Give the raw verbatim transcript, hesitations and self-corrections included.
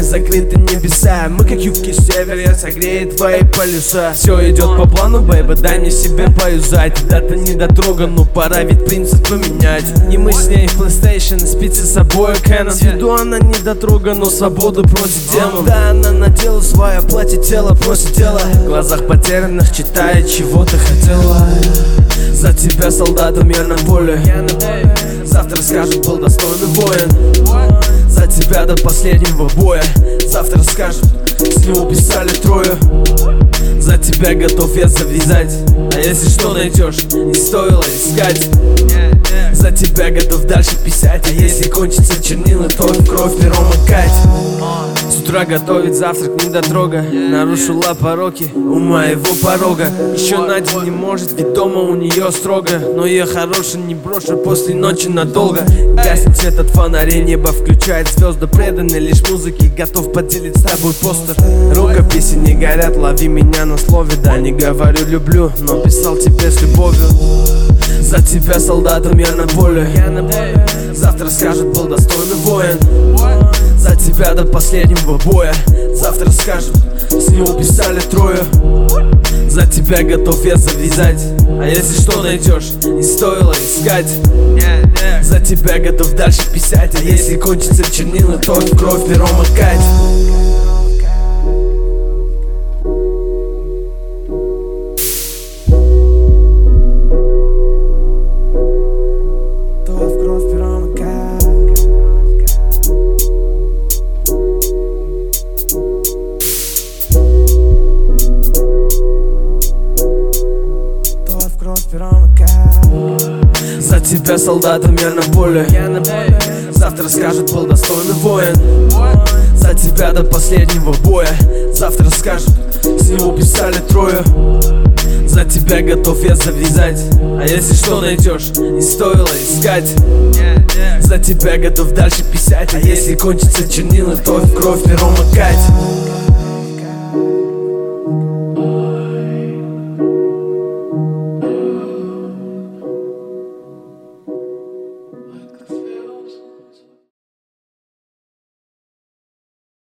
закрыты небеса. Мы как юбки севера, согреет твои полюса. Все идет по плану, бэйба, дай мне себе поюзать. Да-то недотрога, ну пора ведь принцип поменять. И мы с ней в PlayStation, спится с собой Canon. С виду она недотрога, но свободу просит демон. Да, она надела свое платье, тело просит тело. В глазах потерянных читает, чего ты хотела. За тебя солдат умер на поле. Завтра скажут, был достойный воин. За тебя до последнего боя. Завтра скажут, с него писали трое. За тебя готов я завязать. А если что найдешь, не стоило искать. За тебя готов дальше писать. А если кончится чернила, то в кровь пером макать. С утра готовить завтрак недотрога. Нарушила пороки у моего порога. Еще Надя не может, ведь дома у нее строго. Но я хороший не брошу после ночи надолго. Гаснет свет от фонарей, небо включает звезды. Преданный лишь музыке, готов поделить с тобой постер. Рукописи не горят, лови меня на слове. Да, не говорю люблю, но писал тебе с любовью. За тебя солдат умер на поле. Завтра скажут, был достойный воин. За тебя до последнего боя. Завтра скажут, с него писали трое. За тебя готов я завязать. А если что найдешь, не стоило искать. За тебя готов дальше писать. А если кончится чернила, то в кровь пером макать. За тебя солдат умер на поле. Завтра скажут, был достойный воин. За тебя до последнего боя. Завтра скажут, с него писали трое. За тебя готов я завязать. А если что найдешь, не стоило искать. За тебя готов дальше писать. А если кончится чернила, то в кровь пером макать.